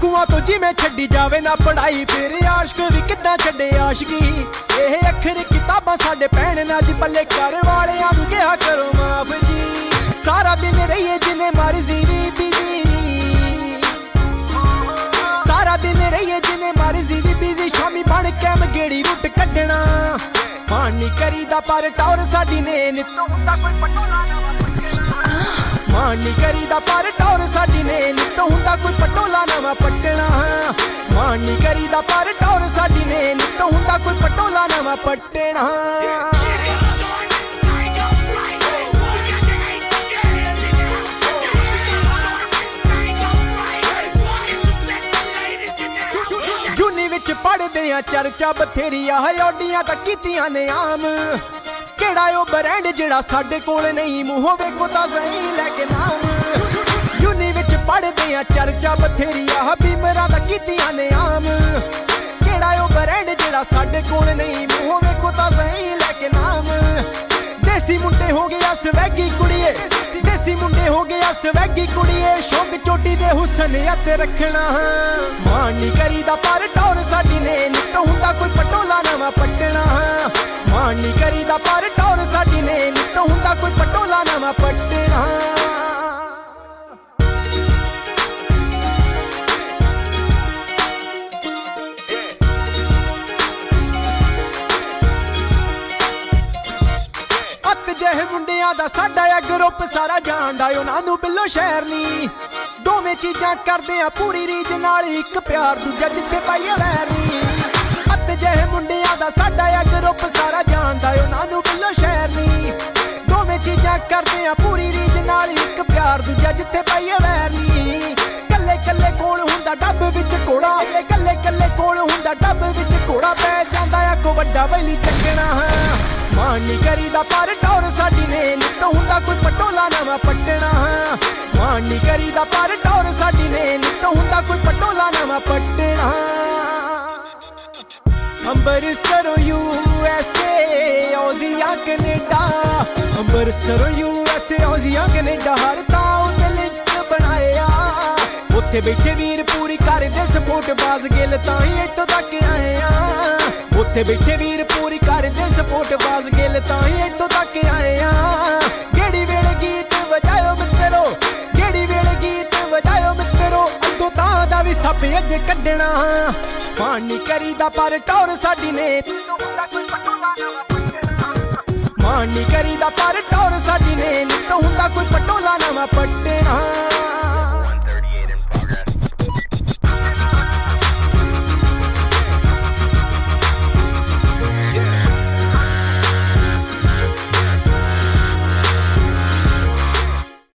डाकुआं तो जिवें छड्डी जावे ना पढ़ाई, फिर आशक भी किद्दां छड्डे आशकी। ਇਹ ਅੱਖਰ किताबां साडे पैण ना जी, पल्ले घर वालियां नूं किहा करो माफ जी। सारा दिन रहिए जिन्ने मर्जी भी बिजी, सारा दिन रहिए जिन्ने मर्जी भी बिजी। शामी बन के मगेड़ी रुट कड्डना, मान नहीं करीदा पर टौर साडी ने नित्तों हुंदा कोई पटोला नवां पट्टना। मान नहीं करीदा पर टौर साडी ने नित्तों हुंदा कोई पटोला नवां पट्टना। मान नहीं करीदा पर टौर साडी ने नित्तों हुंदा कोई पटोला नवां पट्टना। जूनी विच पढ़दे आ चर्चा बथेरी आ, औडियां तां कीतियां ने आम। केड़ा ओ ब्रांड जेड़ा साडे कोल नहीं, मूहों वेखो तां सही लैके नाम। जूनी विच पढ़दे आ चर्चा बथेरी आ, बीमरां तां कीतियां ने आम। केड़ा ओ ब्रांड जेड़ा साडे कोल नहीं, मूहों वेखो तां सही लैके नाम। देसी मुंडे हो गया स्वैगी कुड़िए, देसी मुंडे हो गया स्वैगी कुड़िए। शौक चोटी दे हुसन हथ रखना, मान नहीं करीदा पर टौर साडी ने नित्तों हुंदा कोई पटोला नवां पट्टना। मान नहीं करीदा पर टौर साडी ने नित्तों हुंदा कोई पटोला नवां पट्टना। ਜਿਹੇ ਮੁੰਡਿਆਂ ਦਾ ਸਾਡਾ ਆ ਗਰੁੱਪ ਸਾਰਾ ਜਾਣਦਾ, ਉਹਨਾਂ ਨੂੰ ਬਿੱਲੋ ਸ਼ਹਿਰ ਨੀ। ਦੋਵੇਂ ਚੀਜ਼ਾਂ ਕਰਦੇ ਆ ਪੂਰੀ ਰੀਝ ਨਾਲ, ਇੱਕ ਪਿਆਰ ਦੂਜਾ ਜਿੱਥੇ ਪਾਈਏ ਵੈਰ ਨੀ। ਅੱਤ ਜਿਹੇ ਮੁੰਡਿਆਂ ਦਾ ਸਾਡਾ ਆ ਗਰੁੱਪ ਸਾਰਾ ਜਾਣਦਾ, ਉਹਨਾਂ ਨੂੰ ਬਿੱਲੋ ਸ਼ਹਿਰ ਨੀ। ਦੋਵੇਂ ਚੀਜ਼ਾਂ ਕਰਦੇ ਆ ਪੂਰੀ ਰੀਝ ਨਾਲ, ਇੱਕ ਪਿਆਰ ਦੂਜਾ ਜਿੱਥੇ ਪਾਈਏ ਵੈਰ ਨੀ। ਕੱਲੇ ਕੱਲੇ ਕੋਲ ਹੁੰਦਾ ਡੱਬ ਵਿੱਚ ਘੋੜਾ, ਕੱਲੇ ਕੱਲੇ ਕੋਲ ਹੁੰਦਾ ਡੱਬ ਵਿੱਚ ਘੋੜਾ। ਪੈ ਜਾਂਦਾ ਆ ਕੋ ਵੱਡਾ ਵੈਲੀ ਚੱਕਣਾ, मान नहीं करीदा पर टौर साडी ने नित्तों हुंदा कोई पटोला नवां पट्टना। मान नहीं करीदा पर टौर साडी ने नित्तों हुंदा कोई पटोला नवां पट्टना। अंबरसरों USA औजिया कनेडा, अंबरसरों USA औजिया कनेडा। हर तां ते लिंक बनाया, उत्थे बैठे वीर पूरी करदे सपोर्ट। बाज गिल तां ही इत्थों तक आए आ, उत्थे बैठे वीर पूरी करदे सपोर्ट। बाज गिल तां ही इत्थों तक आए आ। केड़ी वेले गीत वजायो मित्रो, केड़ी वेले गीत वजायो मित्रो। अद्दों तां दा वी सप अज कड्डना, मान नहीं करीदा पर टौर साडी ने। मान नहीं करीदा पर टौर साडी ने नित्तों हुंदा कोई पटोला नवां पट्टना।